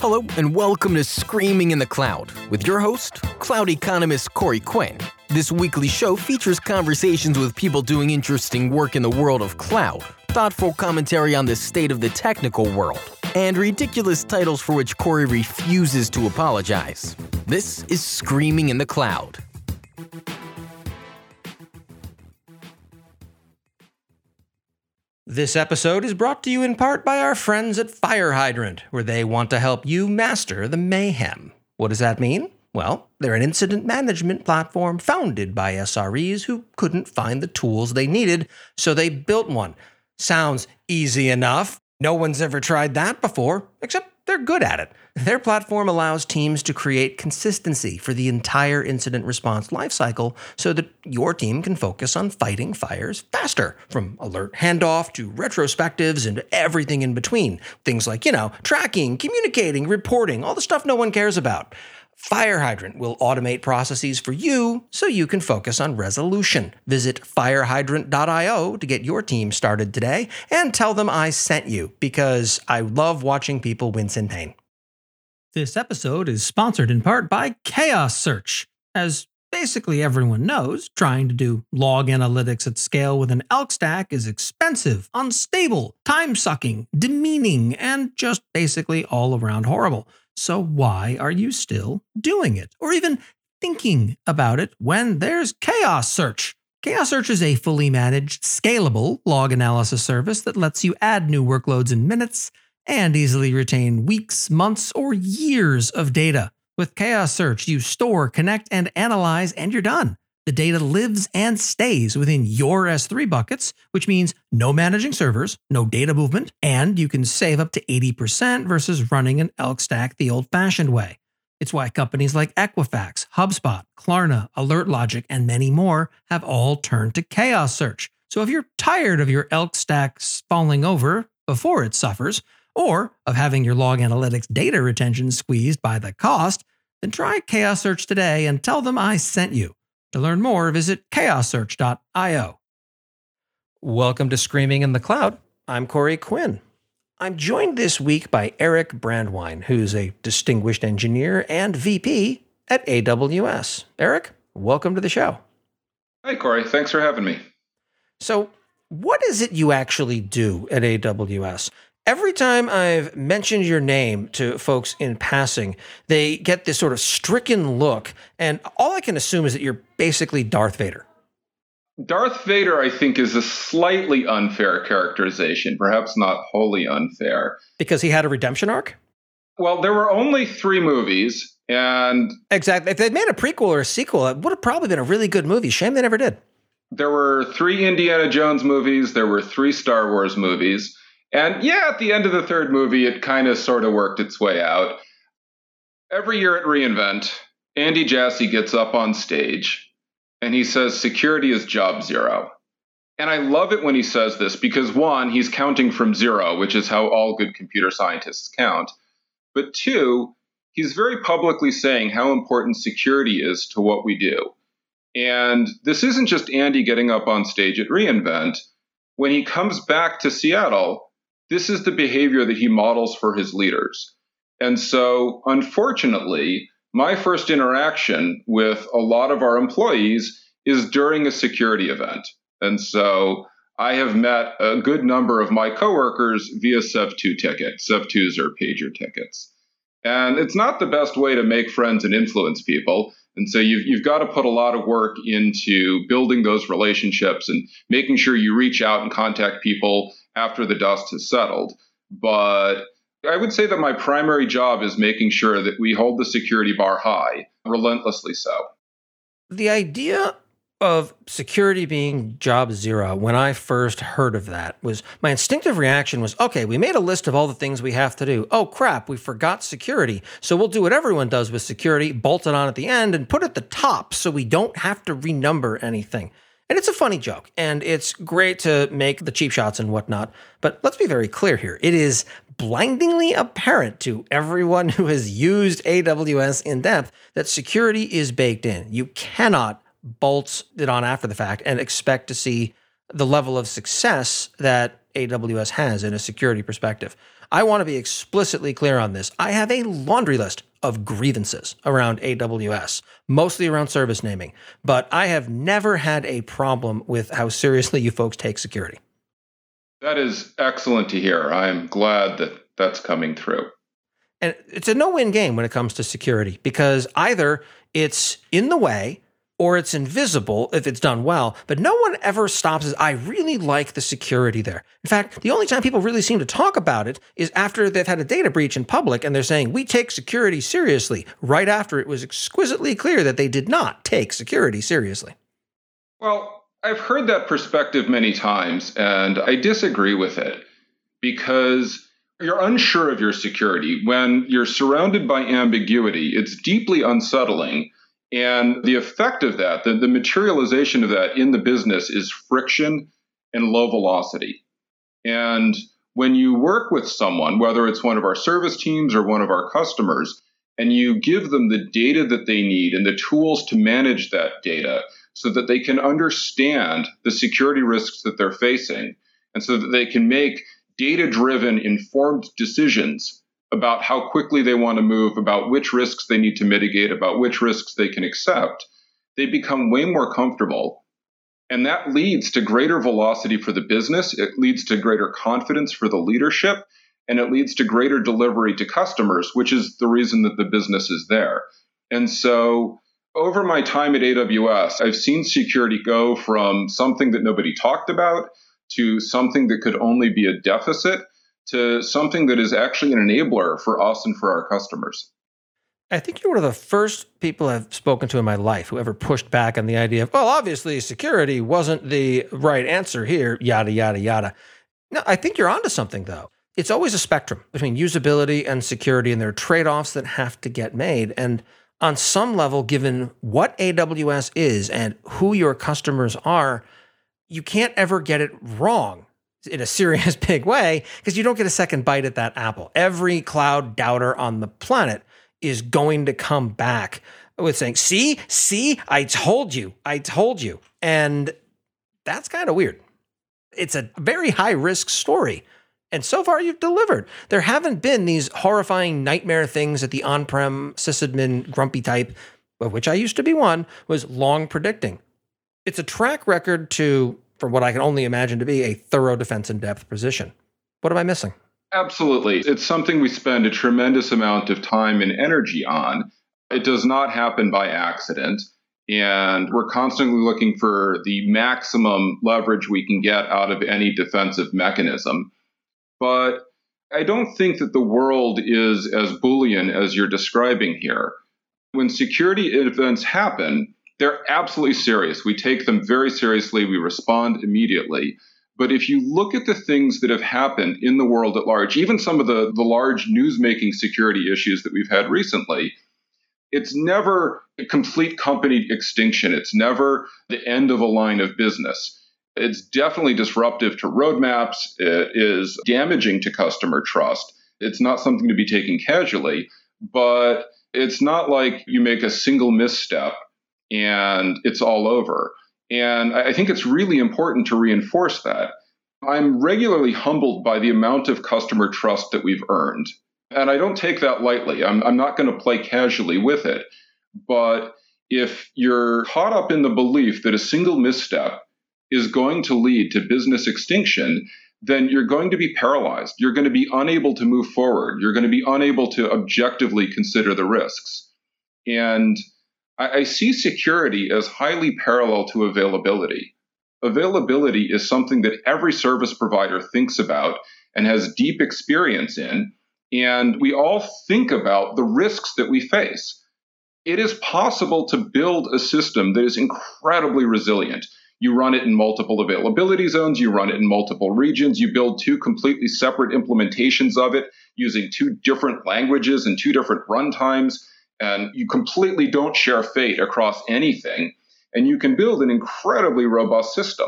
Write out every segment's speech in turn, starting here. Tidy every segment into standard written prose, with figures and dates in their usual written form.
Hello, and welcome to Screaming in the Cloud with your host, cloud economist Corey Quinn. This weekly show features conversations with people doing interesting work in the world of cloud, thoughtful commentary on the state of the technical world, and ridiculous titles for which Corey refuses to apologize. This is Screaming in the Cloud. This episode is brought to you in part by our friends at Fire Hydrant, where they want to help you master the mayhem. What does that mean? Well, they're an incident management platform founded by SREs who couldn't find the tools they needed, so they built one. Sounds easy enough. No one's ever tried that before, except they're good at it. Their platform allows teams to create consistency for the entire incident response lifecycle so that your team can focus on fighting fires faster, from alert handoff to retrospectives and everything in between. Things like, tracking, communicating, reporting, all the stuff no one cares about. Fire Hydrant will automate processes for you so you can focus on resolution. Visit firehydrant.io to get your team started today and tell them I sent you, because I love watching people wince in pain. This episode is sponsored in part by Chaos Search. As basically everyone knows, trying to do log analytics at scale with an Elk stack is expensive, unstable, time-sucking, demeaning, and just basically all around horrible. So why are you still doing it, or even thinking about it when there's Chaos Search? Chaos Search is a fully managed, scalable log analysis service that lets you add new workloads in minutes and easily retain weeks, months, or years of data. With Chaos Search, you store, connect, and analyze, and you're done. The data lives and stays within your S3 buckets, which means no managing servers, no data movement, and you can save up to 80% versus running an Elk stack the old-fashioned way. It's why companies like Equifax, HubSpot, Klarna, AlertLogic, and many more have all turned to Chaos Search. So if you're tired of your Elk stack falling over before it suffers, or of having your log analytics data retention squeezed by the cost, then try Chaos Search today and tell them I sent you. To learn more, visit chaossearch.io. Welcome to Screaming in the Cloud. I'm Corey Quinn. I'm joined this week by Eric Brandwein, who's a distinguished engineer and VP at AWS. Eric, welcome to the show. Hi, Corey. Thanks for having me. So, what is it you actually do at AWS? Every time I've mentioned your name to folks in passing, they get this sort of stricken look, and all I can assume is that you're basically Darth Vader. Darth Vader, I think, is a slightly unfair characterization, perhaps not wholly unfair. Because he had a redemption arc? Well, there were only 3 movies, and... Exactly. If they'd made a prequel or a sequel, it would have probably been a really good movie. Shame they never did. There were 3 Indiana Jones movies, there were 3 Star Wars movies. And yeah, at the end of the 3rd movie, it kind of sort of worked its way out. Every year at reInvent, Andy Jassy gets up on stage and he says, security is job zero. And I love it when he says this because 1, he's counting from 0, which is how all good computer scientists count. But 2, he's very publicly saying how important security is to what we do. And this isn't just Andy getting up on stage at reInvent. When he comes back to Seattle, this is the behavior that he models for his leaders. And so, unfortunately, my first interaction with a lot of our employees is during a security event. And so I have met a good number of my coworkers via Sev2 tickets. Sev2s are pager tickets. And it's not the best way to make friends and influence people. And so you've got to put a lot of work into building those relationships and making sure you reach out and contact people after the dust has settled. But I would say that my primary job is making sure that we hold the security bar high, relentlessly so. The idea of security being job zero, when I first heard of that, was my instinctive reaction was, okay, we made a list of all the things we have to do. Oh, crap, we forgot security. So we'll do what everyone does with security, bolt it on at the end and put it at the top so we don't have to renumber anything. And it's a funny joke, and it's great to make the cheap shots and whatnot. But let's be very clear here. It is blindingly apparent to everyone who has used AWS in depth that security is baked in. You cannot bolt it on after the fact and expect to see the level of success that AWS has in a security perspective. I want to be explicitly clear on this. I have a laundry list of grievances around AWS, mostly around service naming, but I have never had a problem with how seriously you folks take security. That is excellent to hear. I'm glad that that's coming through. And it's a no-win game when it comes to security, because either it's in the way or it's invisible if it's done well, but no one ever stops as, I really like the security there. In fact, the only time people really seem to talk about it is after they've had a data breach in public and they're saying, we take security seriously, right after it was exquisitely clear that they did not take security seriously. Well, I've heard that perspective many times, and I disagree with it because you're unsure of your security. When you're surrounded by ambiguity, it's deeply unsettling. And the effect of that, the materialization of that in the business is friction and low velocity. And when you work with someone, whether it's one of our service teams or one of our customers, and you give them the data that they need and the tools to manage that data so that they can understand the security risks that they're facing, and so that they can make data-driven, informed decisions about how quickly they want to move, about which risks they need to mitigate, about which risks they can accept, they become way more comfortable. And that leads to greater velocity for the business. It leads to greater confidence for the leadership, and it leads to greater delivery to customers, which is the reason that the business is there. And so over my time at AWS, I've seen security go from something that nobody talked about to something that could only be a deficit to something that is actually an enabler for us and for our customers. I think you're one of the first people I've spoken to in my life who ever pushed back on the idea of, well, obviously security wasn't the right answer here, yada, yada, yada. No, I think you're onto something, though. It's always a spectrum between usability and security, and there are trade-offs that have to get made. And on some level, given what AWS is and who your customers are, you can't ever get it wrong in a serious big way, because you don't get a second bite at that apple. Every cloud doubter on the planet is going to come back with saying, see, I told you. And that's kind of weird. It's a very high risk story. And so far you've delivered. There haven't been these horrifying nightmare things that the on-prem sysadmin grumpy type, of which I used to be one, was long predicting. It's a track record to, for what I can only imagine to be, a thorough defense in depth position. What am I missing? Absolutely. It's something we spend a tremendous amount of time and energy on. It does not happen by accident. And we're constantly looking for the maximum leverage we can get out of any defensive mechanism. But I don't think that the world is as Boolean as you're describing here. When security events happen, they're absolutely serious. We take them very seriously. We respond immediately. But if you look at the things that have happened in the world at large, even some of the large news-making security issues that we've had recently, it's never a complete company extinction. It's never the end of a line of business. It's definitely disruptive to roadmaps. It is damaging to customer trust. It's not something to be taken casually, but it's not like you make a single misstep and it's all over. And I think it's really important to reinforce that. I'm regularly humbled by the amount of customer trust that we've earned. And I don't take that lightly. I'm not going to play casually with it. But if you're caught up in the belief that a single misstep is going to lead to business extinction, then you're going to be paralyzed. You're going to be unable to move forward. You're going to be unable to objectively consider the risks. And I see security as highly parallel to availability. Availability is something that every service provider thinks about and has deep experience in. And we all think about the risks that we face. It is possible to build a system that is incredibly resilient. You run it in multiple availability zones, you run it in multiple regions, you build two completely separate implementations of it using two different languages and two different runtimes, and you completely don't share fate across anything, and you can build an incredibly robust system.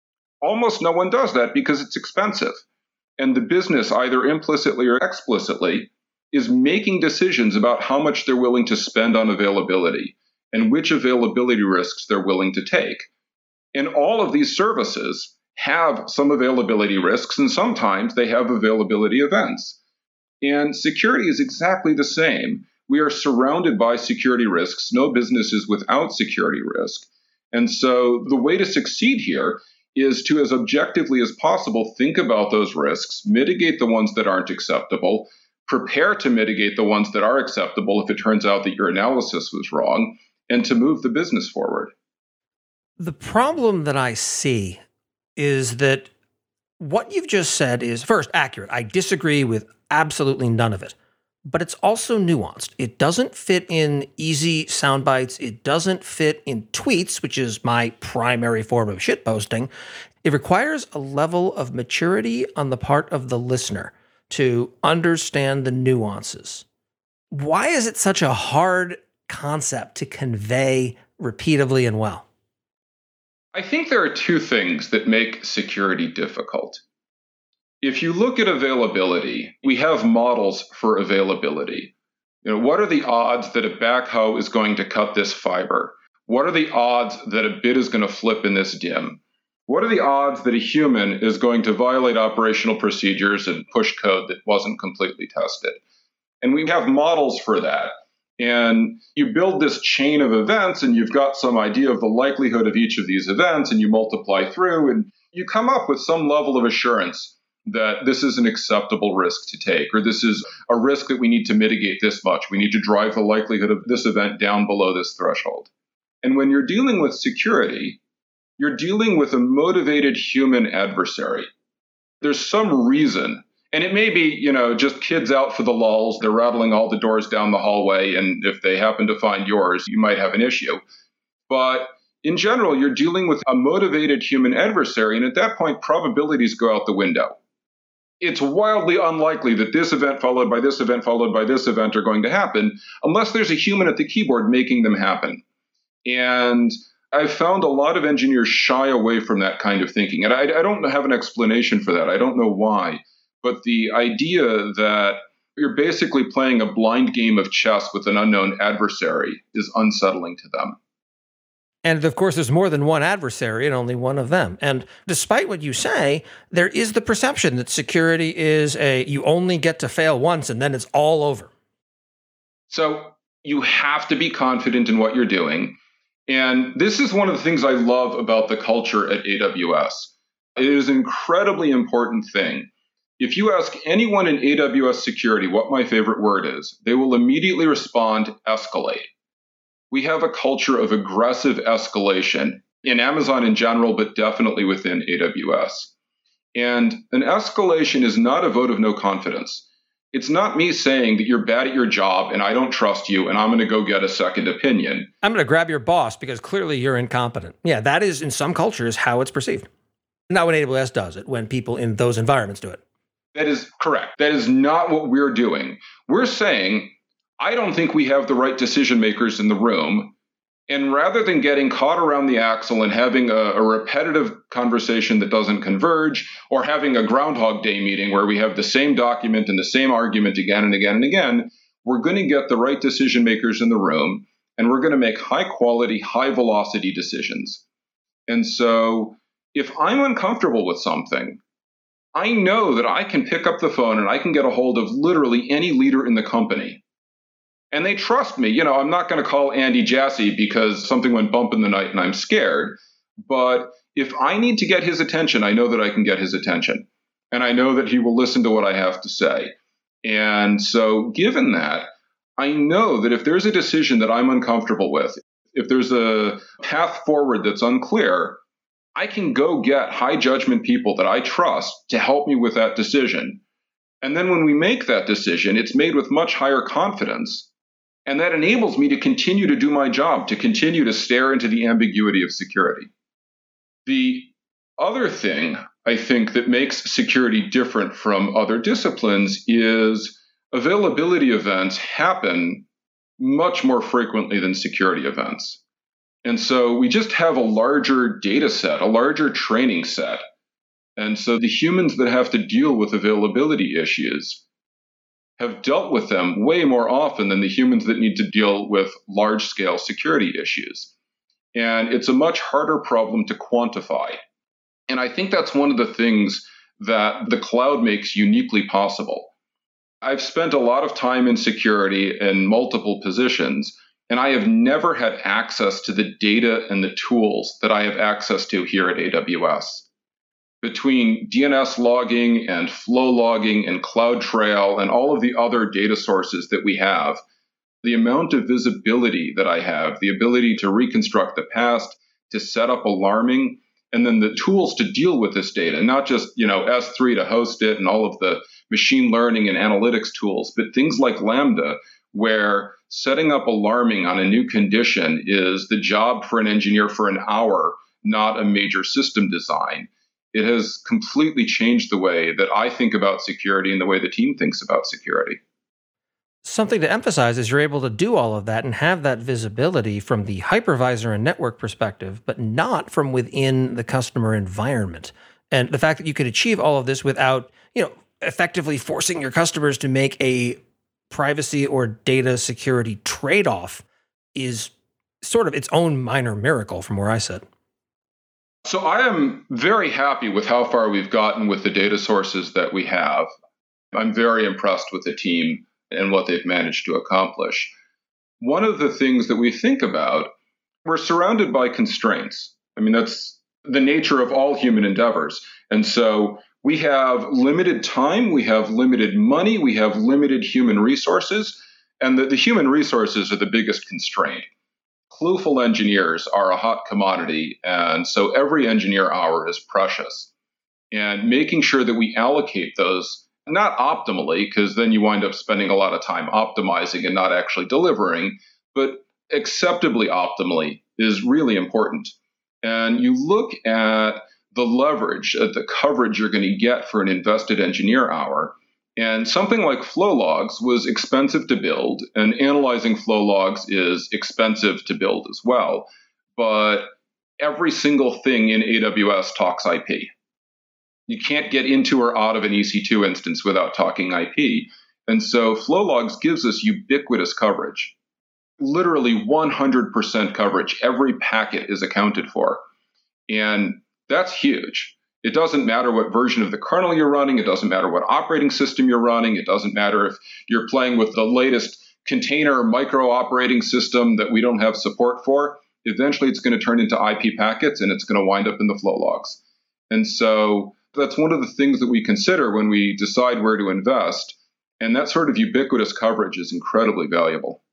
Almost no one does that because it's expensive. And the business, either implicitly or explicitly, is making decisions about how much they're willing to spend on availability and which availability risks they're willing to take. And all of these services have some availability risks, and sometimes they have availability events. And security is exactly the same. We are surrounded by security risks. No business is without security risk. And so the way to succeed here is to, as objectively as possible, think about those risks, mitigate the ones that aren't acceptable, prepare to mitigate the ones that are acceptable if it turns out that your analysis was wrong, and to move the business forward. The problem that I see is that what you've just said is, first, accurate. I disagree with absolutely none of it. But it's also nuanced. It doesn't fit in easy sound bites. It doesn't fit in tweets, which is my primary form of shitposting. It requires a level of maturity on the part of the listener to understand the nuances. Why is it such a hard concept to convey repeatedly and well? I think there are two things that make security difficult. If you look at availability, we have models for availability. What are the odds that a backhoe is going to cut this fiber? What are the odds that a bit is going to flip in this DIMM? What are the odds that a human is going to violate operational procedures and push code that wasn't completely tested? And we have models for that. And you build this chain of events, and you've got some idea of the likelihood of each of these events, and you multiply through, and you come up with some level of assurance that this is an acceptable risk to take, or this is a risk that we need to mitigate this much. We need to drive the likelihood of this event down below this threshold. And when you're dealing with security, you're dealing with a motivated human adversary. There's some reason, and it may be, just kids out for the lulz. They're rattling all the doors down the hallway, and if they happen to find yours, you might have an issue. But in general, you're dealing with a motivated human adversary, and at that point, probabilities go out the window. It's wildly unlikely that this event followed by this event followed by this event are going to happen unless there's a human at the keyboard making them happen. And I've found a lot of engineers shy away from that kind of thinking. And I don't have an explanation for that. I don't know why. But the idea that you're basically playing a blind game of chess with an unknown adversary is unsettling to them. And of course, there's more than one adversary and only one of them. And despite what you say, there is the perception that security is you only get to fail once and then it's all over. So you have to be confident in what you're doing. And this is one of the things I love about the culture at AWS. It is an incredibly important thing. If you ask anyone in AWS security what my favorite word is, they will immediately respond, escalate. We have a culture of aggressive escalation in Amazon in general, but definitely within AWS. And an escalation is not a vote of no confidence. It's not me saying that you're bad at your job and I don't trust you and I'm going to go get a second opinion. I'm going to grab your boss because clearly you're incompetent. Yeah, that is in some cultures how it's perceived. Not when AWS does it, when people in those environments do it. That is correct. That is not what we're doing. We're saying, I don't think we have the right decision makers in the room. And rather than getting caught around the axle and having a repetitive conversation that doesn't converge, or having a Groundhog Day meeting where we have the same document and the same argument again and again and again, we're going to get the right decision makers in the room, and we're going to make high quality, high velocity decisions. And so if I'm uncomfortable with something, I know that I can pick up the phone and I can get a hold of literally any leader in the company. And they trust me. I'm not going to call Andy Jassy because something went bump in the night and I'm scared. But if I need to get his attention, I know that I can get his attention. And I know that he will listen to what I have to say. And so given that, I know that if there's a decision that I'm uncomfortable with, if there's a path forward that's unclear, I can go get high judgment people that I trust to help me with that decision. And then when we make that decision, it's made with much higher confidence. And that enables me to continue to do my job, to continue to stare into the ambiguity of security. The other thing I think that makes security different from other disciplines is availability events happen much more frequently than security events. And so we just have a larger data set, a larger training set. And so the humans that have to deal with availability issues have dealt with them way more often than the humans that need to deal with large-scale security issues. And it's a much harder problem to quantify. And I think that's one of the things that the cloud makes uniquely possible. I've spent a lot of time in security in multiple positions, and I have never had access to the data and the tools that I have access to here at AWS. Between DNS logging and flow logging and CloudTrail and all of the other data sources that we have, the amount of visibility that I have, the ability to reconstruct the past, to set up alarming, and then the tools to deal with this data, not just, S3 to host it and all of the machine learning and analytics tools, but things like Lambda, where setting up alarming on a new condition is the job for an engineer for an hour, not a major system design. It has completely changed the way that I think about security and the way the team thinks about security. Something to emphasize is you're able to do all of that and have that visibility from the hypervisor and network perspective, but not from within the customer environment. And the fact that you could achieve all of this without, effectively forcing your customers to make a privacy or data security trade-off is sort of its own minor miracle from where I sit. So I am very happy with how far we've gotten with the data sources that we have. I'm very impressed with the team and what they've managed to accomplish. One of the things that we think about, we're surrounded by constraints. I mean, that's the nature of all human endeavors. And so we have limited time, we have limited money, we have limited human resources, and the human resources are the biggest constraint. Clueful engineers are a hot commodity, and so every engineer hour is precious. And making sure that we allocate those, not optimally, because then you wind up spending a lot of time optimizing and not actually delivering, but acceptably optimally is really important. And you look at the leverage, at the coverage you're going to get for an invested engineer hour. And something like flow logs was expensive to build, and analyzing flow logs is expensive to build as well. But every single thing in AWS talks IP. You can't get into or out of an EC2 instance without talking IP. And so flow logs gives us ubiquitous coverage. Literally 100% coverage. Every packet is accounted for. And that's huge. It doesn't matter what version of the kernel you're running. It doesn't matter what operating system you're running. It doesn't matter if you're playing with the latest container micro operating system that we don't have support for. Eventually, it's going to turn into IP packets, and it's going to wind up in the flow logs. And so that's one of the things that we consider when we decide where to invest. And that sort of ubiquitous coverage is incredibly valuable.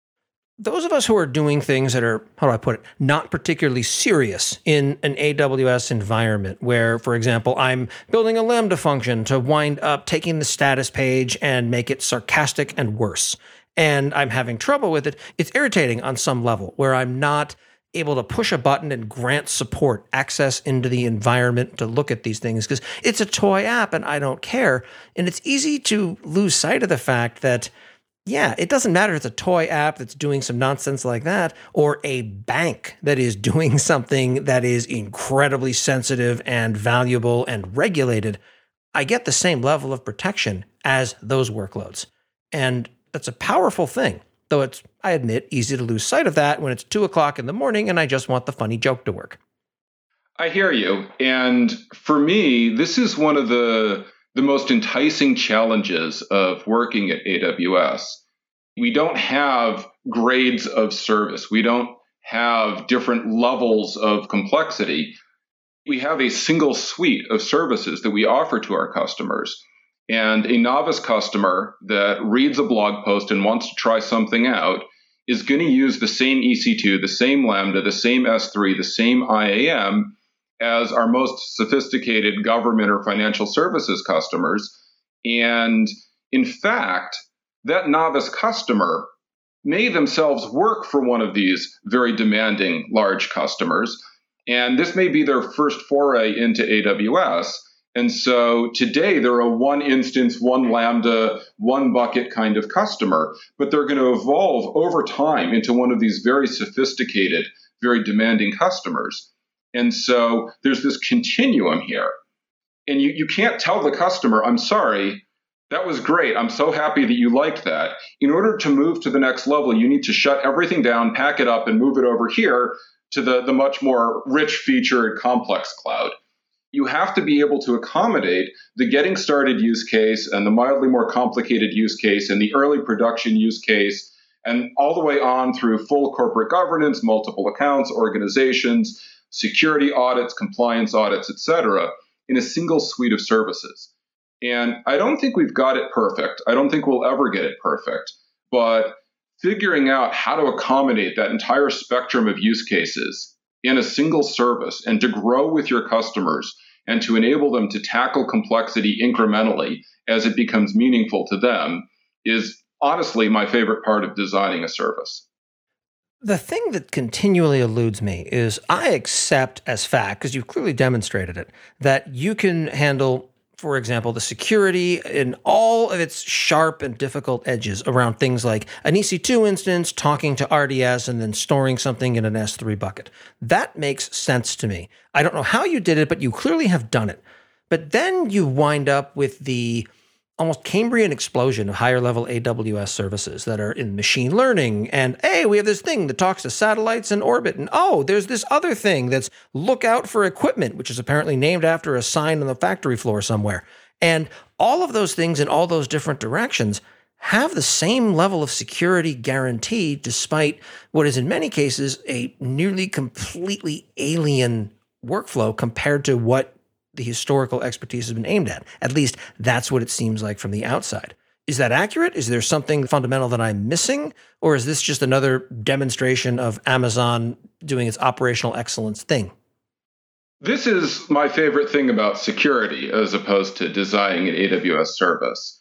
Those of us who are doing things that are, how do I put it, not particularly serious in an AWS environment where, for example, I'm building a Lambda function to wind up taking the status page and make it sarcastic and worse, and I'm having trouble with it, it's irritating on some level where I'm not able to push a button and grant support access into the environment to look at these things because it's a toy app and I don't care. And it's easy to lose sight of the fact that yeah, it doesn't matter if it's a toy app that's doing some nonsense like that or a bank that is doing something that is incredibly sensitive and valuable and regulated. I get the same level of protection as those workloads. And that's a powerful thing, though it's, I admit, easy to lose sight of that when it's 2:00 in the morning and I just want the funny joke to work. I hear you. And for me, this is one of the most enticing challenges of working at AWS. We don't have grades of service. We don't have different levels of complexity. We have a single suite of services that we offer to our customers. And a novice customer that reads a blog post and wants to try something out is going to use the same EC2, the same Lambda, the same S3, the same IAM as our most sophisticated government or financial services customers. And in fact, that novice customer may themselves work for one of these very demanding large customers. And this may be their first foray into AWS. And so today they're a one instance, one Lambda, one bucket kind of customer, but they're going to evolve over time into one of these very sophisticated, very demanding customers. And so there's this continuum here. And you can't tell the customer, I'm sorry, that was great. I'm so happy that you liked that. In order to move to the next level, you need to shut everything down, pack it up, and move it over here to the much more rich featured complex cloud. you have to be able to accommodate the getting started use case and the mildly more complicated use case and the early production use case and all the way on through full corporate governance, multiple accounts, organizations, security audits, compliance audits, etc., in a single suite of services. And I don't think we've got it perfect. I don't think we'll ever get it perfect. But figuring out how to accommodate that entire spectrum of use cases in a single service and to grow with your customers and to enable them to tackle complexity incrementally as it becomes meaningful to them is honestly my favorite part of designing a service. The thing that continually eludes me is I accept as fact, because you've clearly demonstrated it, that you can handle, for example, the security in all of its sharp and difficult edges around things like an EC2 instance, talking to RDS, and then storing something in an S3 bucket. That makes sense to me. I don't know how you did it, but you clearly have done it. But then you wind up with the almost Cambrian explosion of higher level AWS services that are in machine learning. And hey, we have this thing that talks to satellites in orbit. And oh, there's this other thing that's look out for equipment, which is apparently named after a sign on the factory floor somewhere. And all of those things in all those different directions have the same level of security guarantee, despite what is in many cases a nearly completely alien workflow compared to what the historical expertise has been aimed at. At least that's what it seems like from the outside. Is that accurate? Is there something fundamental that I'm missing? Or is this just another demonstration of Amazon doing its operational excellence thing? This is my favorite thing about security as opposed to designing an AWS service,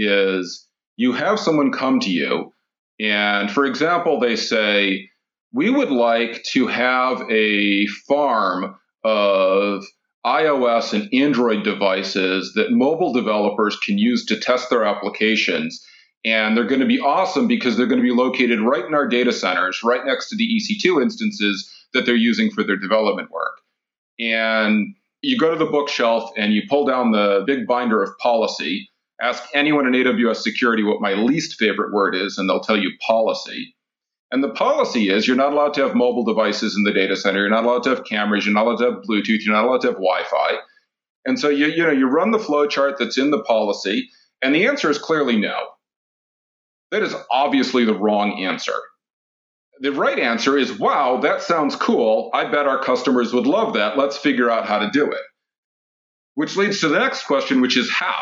is you have someone come to you and, for example, they say, we would like to have a farm of iOS and Android devices that mobile developers can use to test their applications. And they're going to be awesome because they're going to be located right in our data centers, right next to the EC2 instances that they're using for their development work. And you go to the bookshelf and you pull down the big binder of policy, ask anyone in AWS security what my least favorite word is, and they'll tell you policy. And the policy is you're not allowed to have mobile devices in the data center. You're not allowed to have cameras. You're not allowed to have Bluetooth. You're not allowed to have Wi-Fi. And so you run the flow chart that's in the policy, and the answer is clearly no. That is obviously the wrong answer. The right answer is, wow, that sounds cool. I bet our customers would love that. Let's figure out how to do it. Which leads to the next question, which is how?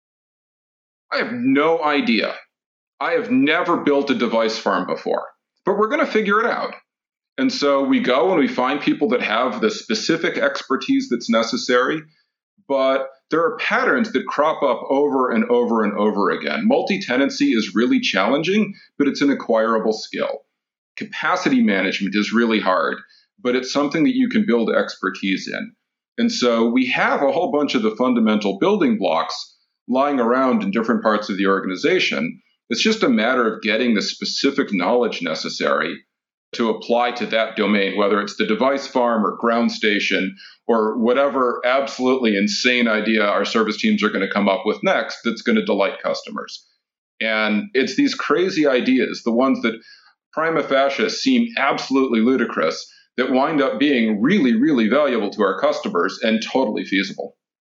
I have no idea. I have never built a device farm before. But we're going to figure it out. And so we go and we find people that have the specific expertise that's necessary, but there are patterns that crop up over and over and over again. Multi-tenancy is really challenging, but it's an acquirable skill. Capacity management is really hard, but it's something that you can build expertise in. And so we have a whole bunch of the fundamental building blocks lying around in different parts of the organization. It's just a matter of getting the specific knowledge necessary to apply to that domain, whether it's the device farm or ground station or whatever absolutely insane idea our service teams are going to come up with next that's going to delight customers. And it's these crazy ideas, the ones that prima facie seem absolutely ludicrous, that wind up being really, really valuable to our customers and totally feasible.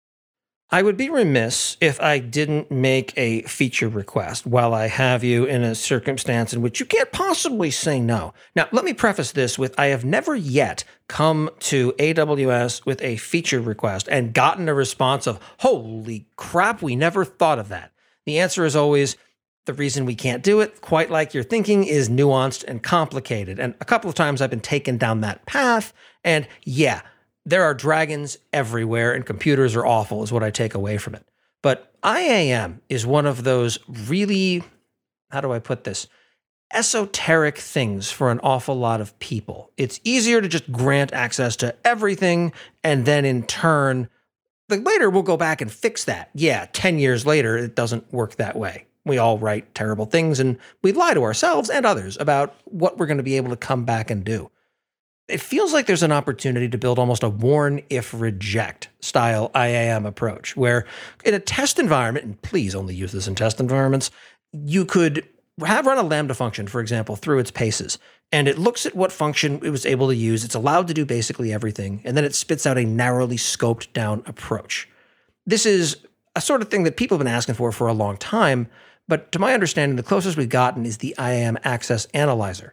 I would be remiss if I didn't make a feature request while I have you in a circumstance in which you can't possibly say no. Now, let me preface this with I have never yet come to AWS with a feature request and gotten a response of, holy crap, we never thought of that. The answer is always, the reason we can't do it, quite like you're thinking, is nuanced and complicated. And a couple of times I've been taken down that path, and yeah, there are dragons everywhere and computers are awful is what I take away from it. But IAM is one of those really, how do I put this, esoteric things for an awful lot of people. It's easier to just grant access to everything and then in turn, later we'll go back and fix that. Yeah, 10 years later, it doesn't work that way. We all write terrible things and we lie to ourselves and others about what we're going to be able to come back and do. It feels like there's an opportunity to build almost a warn if reject style IAM approach, where in a test environment, and please only use this in test environments, you could have run a Lambda function, for example, through its paces, and it looks at what function it was able to use. It's allowed to do basically everything, and then it spits out a narrowly scoped down approach. This is a sort of thing that people have been asking for a long time, but to my understanding, the closest we've gotten is the IAM Access Analyzer.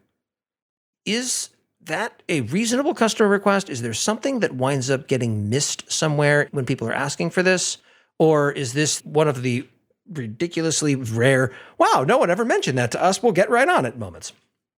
Is that a reasonable customer request? Is there something that winds up getting missed somewhere when people are asking for this? Or is this one of the ridiculously rare, wow, no one ever mentioned that to us, we'll get right on it moments?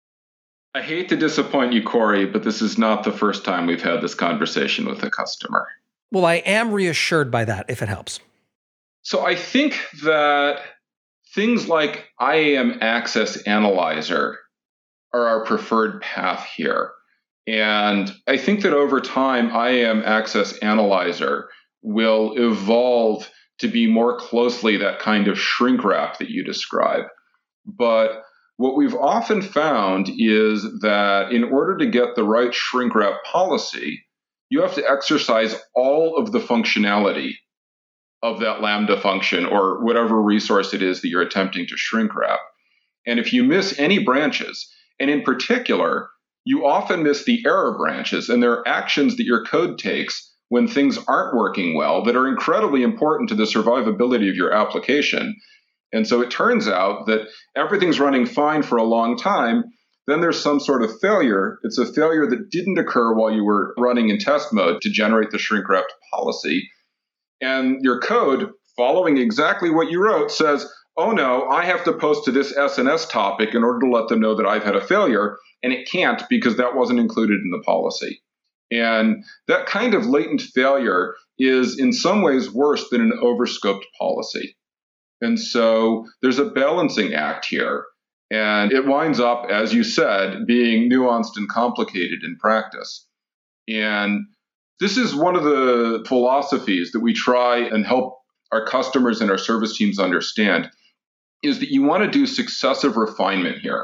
I hate to disappoint you, Corey, but this is not the first time we've had this conversation with a customer. Well, I am reassured by that, if it helps. So I think that things like IAM Access Analyzer are our preferred path here. And I think that over time, IAM Access Analyzer will evolve to be more closely that kind of shrink wrap that you describe. But what we've often found is that in order to get the right shrink wrap policy, you have to exercise all of the functionality of that Lambda function or whatever resource it is that you're attempting to shrink wrap. And if you miss any branches, and in particular, you often miss the error branches, and there are actions that your code takes when things aren't working well that are incredibly important to the survivability of your application. And so it turns out that everything's running fine for a long time. Then there's some sort of failure. It's a failure that didn't occur while you were running in test mode to generate the shrink wrapped policy. And your code, following exactly what you wrote, says, oh no, I have to post to this SNS topic in order to let them know that I've had a failure. And it can't because that wasn't included in the policy. And that kind of latent failure is in some ways worse than an overscoped policy. And so there's a balancing act here. And it winds up, as you said, being nuanced and complicated in practice. And this is one of the philosophies that we try and help our customers and our service teams understand, is that you want to do successive refinement here.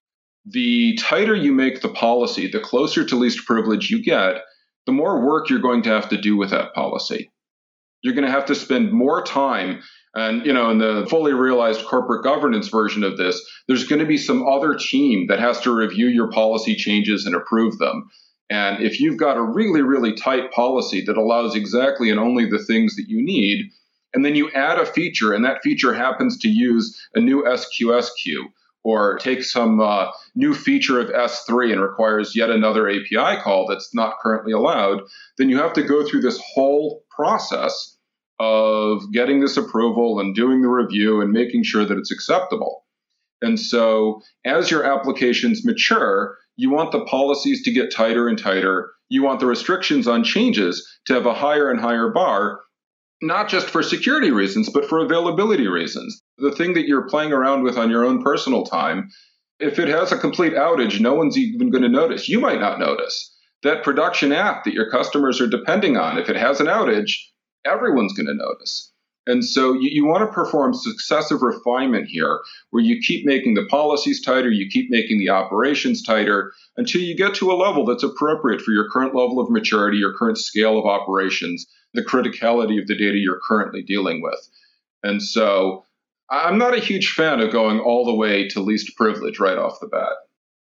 The tighter you make the policy, the closer to least privilege you get, the more work you're going to have to do with that policy. You're going to have to spend more time. And, in the fully realized corporate governance version of this, there's going to be some other team that has to review your policy changes and approve them. And if you've got a really, really tight policy that allows exactly and only the things that you need, and then you add a feature, and that feature happens to use a new SQS queue, or take some new feature of S3 and requires yet another API call that's not currently allowed, then you have to go through this whole process of getting this approval and doing the review and making sure that it's acceptable. And so as your applications mature, you want the policies to get tighter and tighter. You want the restrictions on changes to have a higher and higher bar, not just for security reasons, but for availability reasons. The thing that you're playing around with on your own personal time, if it has a complete outage, no one's even going to notice. You might not notice. That production app that your customers are depending on, if it has an outage, everyone's going to notice. And so you want to perform successive refinement here, where you keep making the policies tighter, you keep making the operations tighter, until you get to a level that's appropriate for your current level of maturity, your current scale of operations, the criticality of the data you're currently dealing with. And so I'm not a huge fan of going all the way to least privilege right off the bat.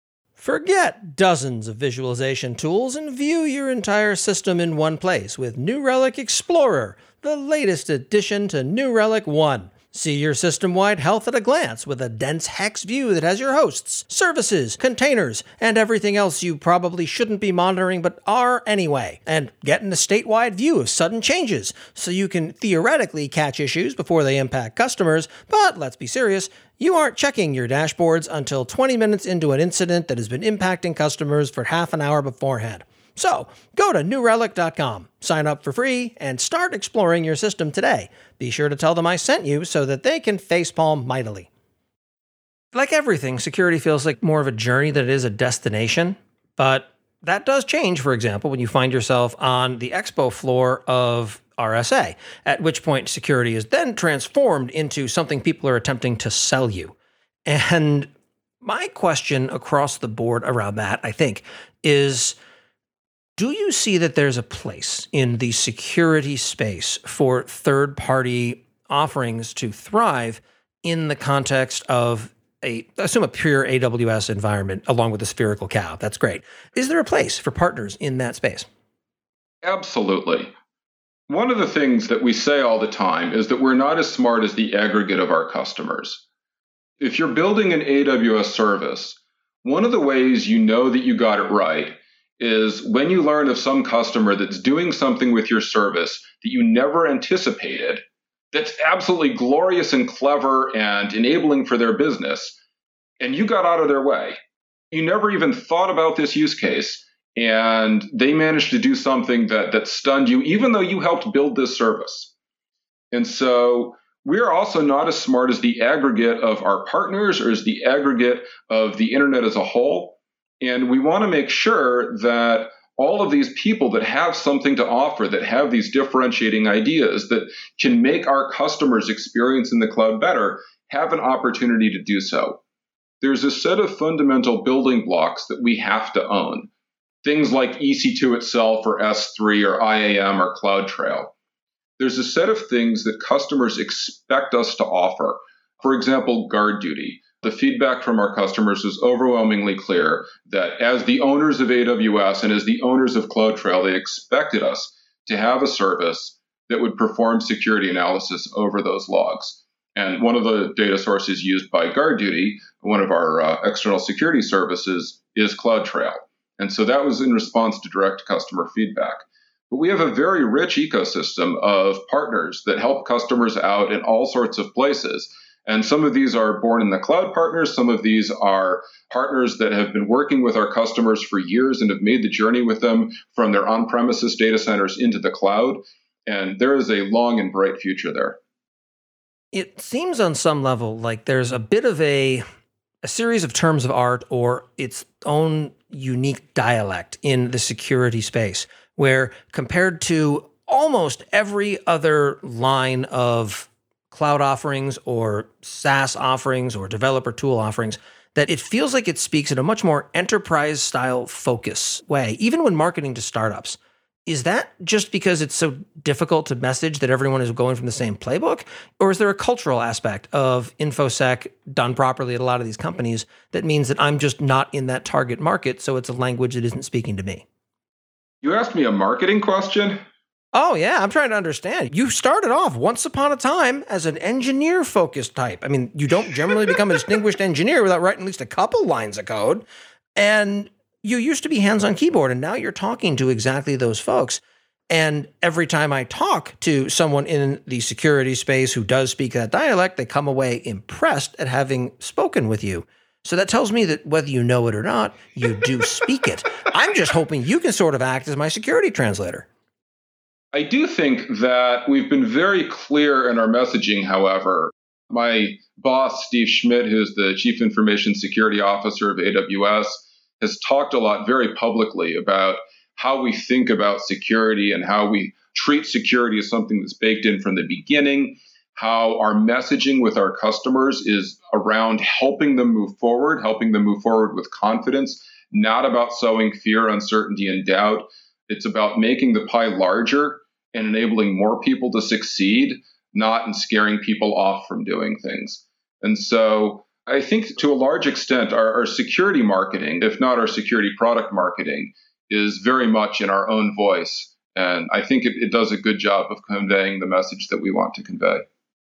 Forget dozens of visualization tools and view your entire system in one place with New Relic Explorer, the latest addition to New Relic One. See your system-wide health at a glance with a dense hex view that has your hosts, services, containers, and everything else you probably shouldn't be monitoring but are anyway. And get in a statewide view of sudden changes so you can theoretically catch issues before they impact customers, but let's be serious, you aren't checking your dashboards until 20 minutes into an incident that has been impacting customers for half an hour beforehand. So, go to newrelic.com, sign up for free, and start exploring your system today. Be sure to tell them I sent you so that they can facepalm mightily. Like everything, security feels like more of a journey than it is a destination, but that does change, for example, when you find yourself on the expo floor of RSA, at which point security is then transformed into something people are attempting to sell you. And my question across the board around that, I think, is, do you see that there's a place in the security space for third-party offerings to thrive in the context of assume a pure AWS environment along with a spherical cow. That's great. Is there a place for partners in that space? Absolutely. One of the things that we say all the time is that we're not as smart as the aggregate of our customers. If you're building an AWS service, one of the ways you know that you got it right is when you learn of some customer that's doing something with your service that you never anticipated, that's absolutely glorious and clever and enabling for their business, and you got out of their way. You never even thought about this use case, and they managed to do something that stunned you, even though you helped build this service. And so we're also not as smart as the aggregate of our partners or as the aggregate of the internet as a whole. And we want to make sure that all of these people that have something to offer, that have these differentiating ideas that can make our customers' experience in the cloud better, have an opportunity to do so. There's a set of fundamental building blocks that we have to own. Things like EC2 itself or S3 or IAM or CloudTrail. There's a set of things that customers expect us to offer. For example, guard duty. The feedback from our customers is overwhelmingly clear that as the owners of AWS and as the owners of CloudTrail, they expected us to have a service that would perform security analysis over those logs. And one of the data sources used by GuardDuty, one of our external security services, is CloudTrail. And so that was in response to direct customer feedback. But we have a very rich ecosystem of partners that help customers out in all sorts of places. And some of these are born in the cloud partners. Some of these are partners that have been working with our customers for years and have made the journey with them from their on-premises data centers into the cloud. And there is a long and bright future there. It seems on some level like there's a bit of a series of terms of art or its own unique dialect in the security space, where compared to almost every other line of cloud offerings or SaaS offerings or developer tool offerings, that it feels like it speaks in a much more enterprise-style focus way, even when marketing to startups. Is that just because it's so difficult to message that everyone is going from the same playbook? Or is there a cultural aspect of InfoSec done properly at a lot of these companies that means that I'm just not in that target market, so it's a language that isn't speaking to me? You asked me a marketing question? Oh, yeah, I'm trying to understand. You started off once upon a time as an engineer-focused type. I mean, you don't generally become a distinguished engineer without writing at least a couple lines of code. And you used to be hands-on keyboard, and now you're talking to exactly those folks. And every time I talk to someone in the security space who does speak that dialect, they come away impressed at having spoken with you. So that tells me that whether you know it or not, you do speak it. I'm just hoping you can sort of act as my security translator. I do think that we've been very clear in our messaging, however. My boss, Steve Schmidt, who's the Chief Information Security Officer of AWS, has talked a lot very publicly about how we think about security and how we treat security as something that's baked in from the beginning, how our messaging with our customers is around helping them move forward with confidence, not about sowing fear, uncertainty, and doubt. It's about making the pie larger and enabling more people to succeed, not in scaring people off from doing things. And so I think to a large extent, our security marketing, if not our security product marketing, is very much in our own voice. And I think it does a good job of conveying the message that we want to convey.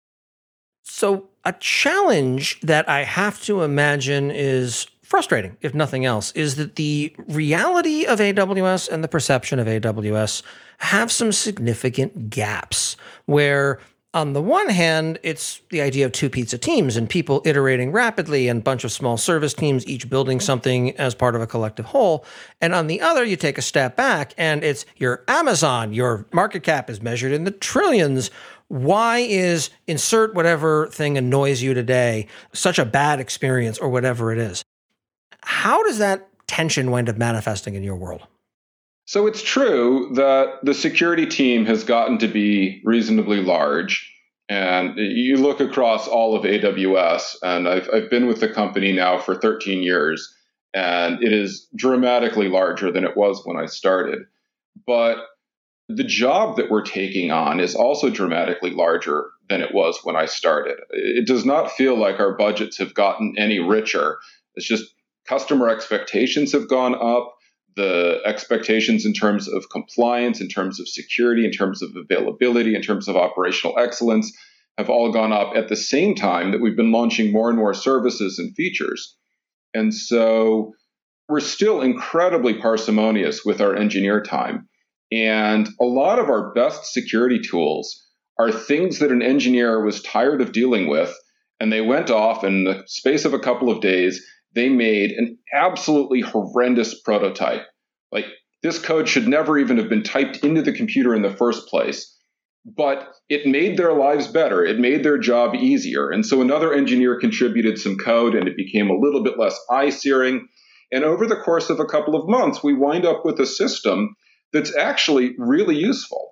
So a challenge that I have to imagine is frustrating, if nothing else, is that the reality of AWS and the perception of AWS have some significant gaps where on the one hand, it's the idea of two pizza teams and people iterating rapidly and a bunch of small service teams, each building something as part of a collective whole. And on the other, you take a step back and it's your Amazon, your market cap is measured in the trillions. Why is insert whatever thing annoys you today such a bad experience or whatever it is? How does that tension wind up manifesting in your world? So it's true that the security team has gotten to be reasonably large. And you look across all of AWS, and I've been with the company now for 13 years, and it is dramatically larger than it was when I started. But the job that we're taking on is also dramatically larger than it was when I started. It does not feel like our budgets have gotten any richer. It's just customer expectations have gone up. The expectations in terms of compliance, in terms of security, in terms of availability, in terms of operational excellence have all gone up at the same time that we've been launching more and more services and features. And so we're still incredibly parsimonious with our engineer time. And a lot of our best security tools are things that an engineer was tired of dealing with, and they went off in the space of a couple of days. They made an absolutely horrendous prototype. Like, this code should never even have been typed into the computer in the first place. But it made their lives better. It made their job easier. And so another engineer contributed some code, and it became a little bit less eye-searing. And over the course of a couple of months, we wind up with a system that's actually really useful.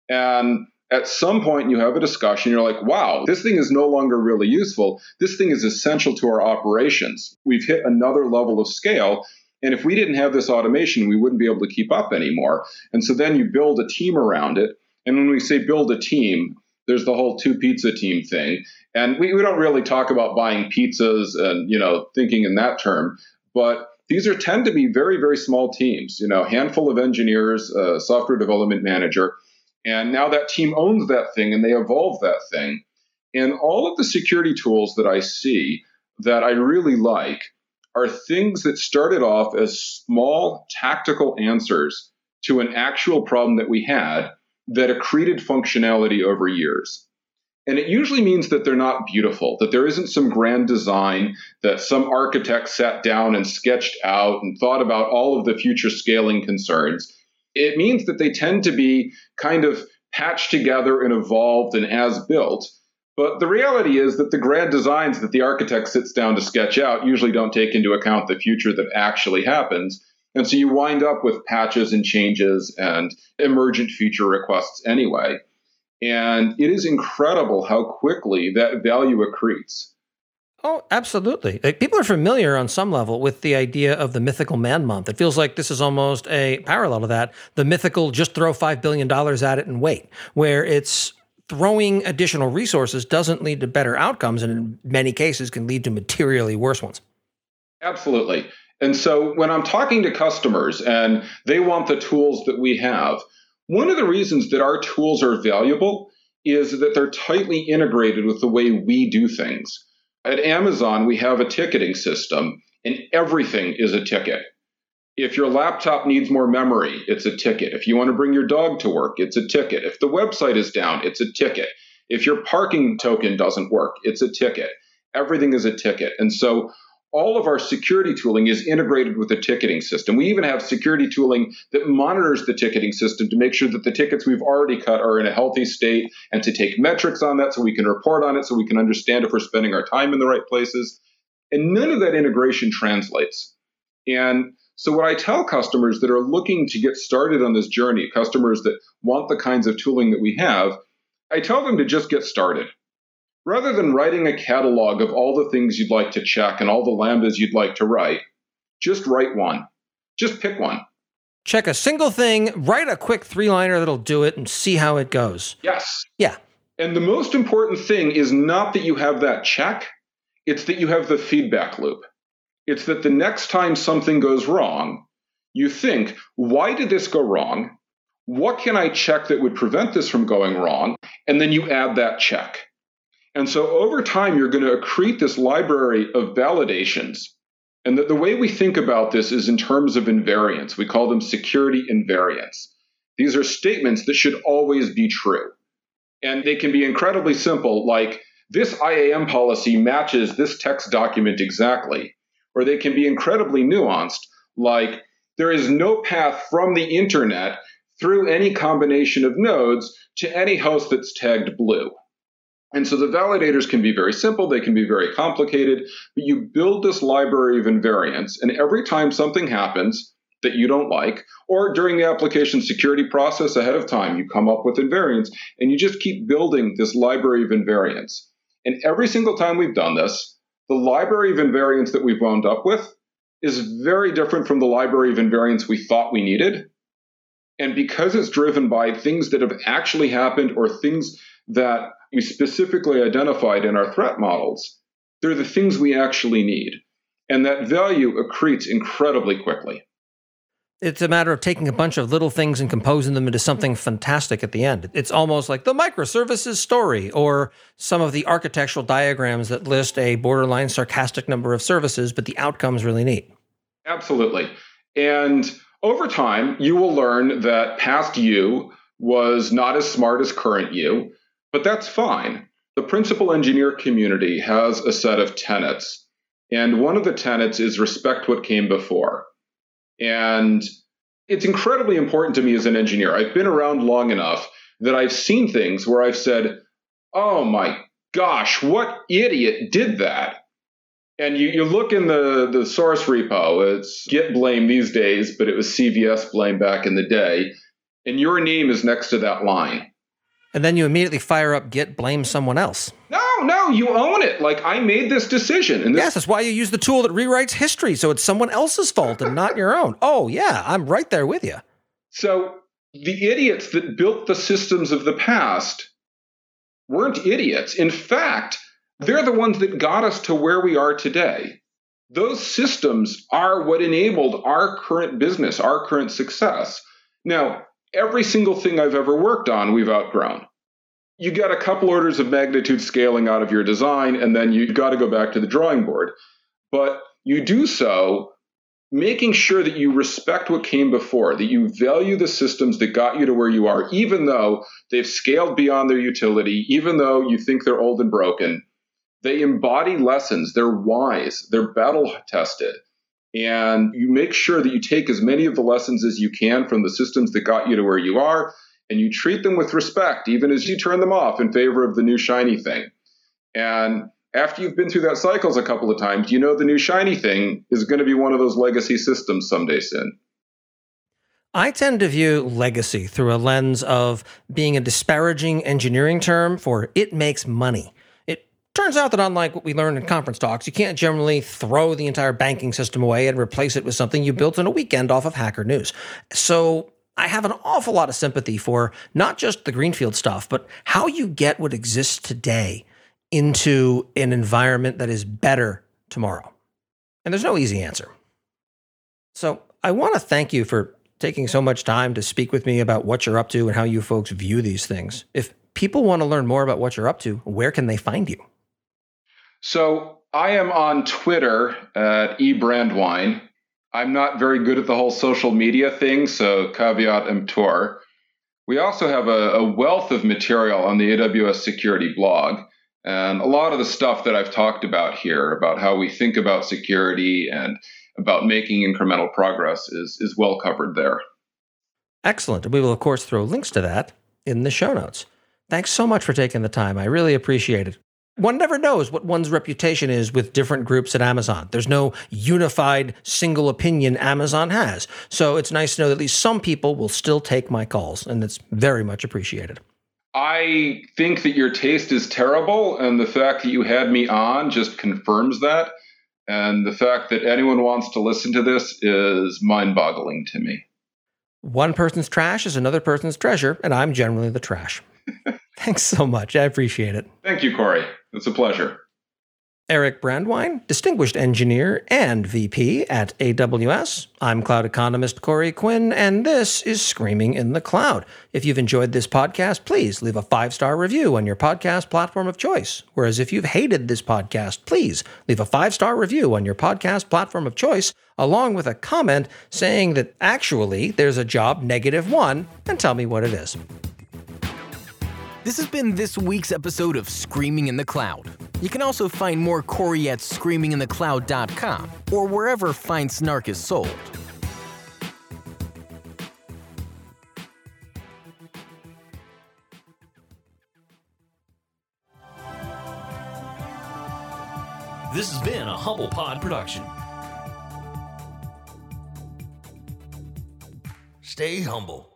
And at some point, you have a discussion, you're like, wow, this thing is no longer really useful. This thing is essential to our operations. We've hit another level of scale. And if we didn't have this automation, we wouldn't be able to keep up anymore. And so then you build a team around it. And when we say build a team, there's the whole 2-pizza team thing. And we don't really talk about buying pizzas and, thinking in that term. But these tend to be very, very small teams, handful of engineers, software development manager. And now that team owns that thing and they evolve that thing. And all of the security tools that I see that I really like are things that started off as small tactical answers to an actual problem that we had that accreted functionality over years. And it usually means that they're not beautiful, that there isn't some grand design that some architect sat down and sketched out and thought about all of the future scaling concerns. It means that they tend to be kind of patched together and evolved and as built. But the reality is that the grand designs that the architect sits down to sketch out usually don't take into account the future that actually happens. And so you wind up with patches and changes and emergent feature requests anyway. And it is incredible how quickly that value accretes. Oh, absolutely. People are familiar on some level with the idea of the mythical man month. It feels like this is almost a parallel to that. The mythical just throw $5 billion at it and wait, where it's throwing additional resources doesn't lead to better outcomes, and in many cases can lead to materially worse ones. Absolutely. And so when I'm talking to customers and they want the tools that we have, one of the reasons that our tools are valuable is that they're tightly integrated with the way we do things. At Amazon, we have a ticketing system, and everything is a ticket. If your laptop needs more memory, it's a ticket. If you want to bring your dog to work, it's a ticket. If the website is down, it's a ticket. If your parking token doesn't work, it's a ticket. Everything is a ticket. And so all of our security tooling is integrated with the ticketing system. We even have security tooling that monitors the ticketing system to make sure that the tickets we've already cut are in a healthy state, and to take metrics on that so we can report on it, so we can understand if we're spending our time in the right places. And none of that integration translates. And so what I tell customers that are looking to get started on this journey, customers that want the kinds of tooling that we have, I tell them to just get started. Rather than writing a catalog of all the things you'd like to check and all the lambdas you'd like to write, just write one. Just pick one. Check a single thing, write a quick 3-liner that'll do it, and see how it goes. Yes. Yeah. And the most important thing is not that you have that check, it's that you have the feedback loop. It's that the next time something goes wrong, you think, why did this go wrong? What can I check that would prevent this from going wrong? And then you add that check. And so over time, you're going to accrete this library of validations. And the way we think about this is in terms of invariants. We call them security invariants. These are statements that should always be true. And they can be incredibly simple, like this IAM policy matches this text document exactly. Or they can be incredibly nuanced, like there is no path from the internet through any combination of nodes to any host that's tagged blue. And so the validators can be very simple, they can be very complicated, but you build this library of invariants, and every time something happens that you don't like, or during the application security process ahead of time, you come up with invariants, and you just keep building this library of invariants. And every single time we've done this, the library of invariants that we've wound up with is very different from the library of invariants we thought we needed. And because it's driven by things that have actually happened or things that we specifically identified in our threat models, they're the things we actually need. And that value accretes incredibly quickly. It's a matter of taking a bunch of little things and composing them into something fantastic at the end. It's almost like the microservices story or some of the architectural diagrams that list a borderline sarcastic number of services, but the outcome's really neat. Absolutely. And over time, you will learn that past you was not as smart as current you, but that's fine. The principal engineer community has a set of tenets, and one of the tenets is respect what came before. And it's incredibly important to me as an engineer. I've been around long enough that I've seen things where I've said, oh my gosh, what idiot did that? And you look in the source repo, it's Git blame these days, but it was CVS blame back in the day. And your name is next to that line. And then you immediately fire up Git blame someone else. No, you own it. Like, I made this decision. And yes, that's why you use the tool that rewrites history, so it's someone else's fault and not your own. Oh, yeah, I'm right there with you. So the idiots that built the systems of the past weren't idiots. In fact, they're the ones that got us to where we are today. Those systems are what enabled our current business, our current success. Now, every single thing I've ever worked on, we've outgrown. You get a couple orders of magnitude scaling out of your design, and then you've got to go back to the drawing board. But you do so making sure that you respect what came before, that you value the systems that got you to where you are, even though they've scaled beyond their utility, even though you think they're old and broken. They embody lessons. They're wise. They're battle-tested. And you make sure that you take as many of the lessons as you can from the systems that got you to where you are, and you treat them with respect, even as you turn them off in favor of the new shiny thing. And after you've been through that cycles a couple of times, you know the new shiny thing is going to be one of those legacy systems someday soon. I tend to view legacy through a lens of being a disparaging engineering term for it makes money. Turns out that unlike what we learned in conference talks, you can't generally throw the entire banking system away and replace it with something you built in a weekend off of Hacker News. So I have an awful lot of sympathy for not just the greenfield stuff, but how you get what exists today into an environment that is better tomorrow. And there's no easy answer. So I want to thank you for taking so much time to speak with me about what you're up to and how you folks view these things. If people want to learn more about what you're up to, where can they find you? So I am on Twitter at eBrandwine. I'm not very good at the whole social media thing, so caveat emptor. We also have a wealth of material on the AWS security blog. And a lot of the stuff that I've talked about here, about how we think about security and about making incremental progress, is well covered there. Excellent. We will, of course, throw links to that in the show notes. Thanks so much for taking the time. I really appreciate it. One never knows what one's reputation is with different groups at Amazon. There's no unified single opinion Amazon has. So it's nice to know that at least some people will still take my calls, and it's very much appreciated. I think that your taste is terrible, and the fact that you had me on just confirms that. And the fact that anyone wants to listen to this is mind-boggling to me. One person's trash is another person's treasure, and I'm generally the trash. Thanks so much. I appreciate it. Thank you, Corey. It's a pleasure. Eric Brandwine, Distinguished Engineer and VP at AWS. I'm cloud economist Corey Quinn, and this is Screaming in the Cloud. If you've enjoyed this podcast, please leave a 5-star review on your podcast platform of choice. Whereas if you've hated this podcast, please leave a 5-star review on your podcast platform of choice, along with a comment saying that actually there's a job -1, and tell me what it is. This has been this week's episode of Screaming in the Cloud. You can also find more Corey at screaminginthecloud.com or wherever fine snark is sold. This has been a Humble Pod production. Stay humble.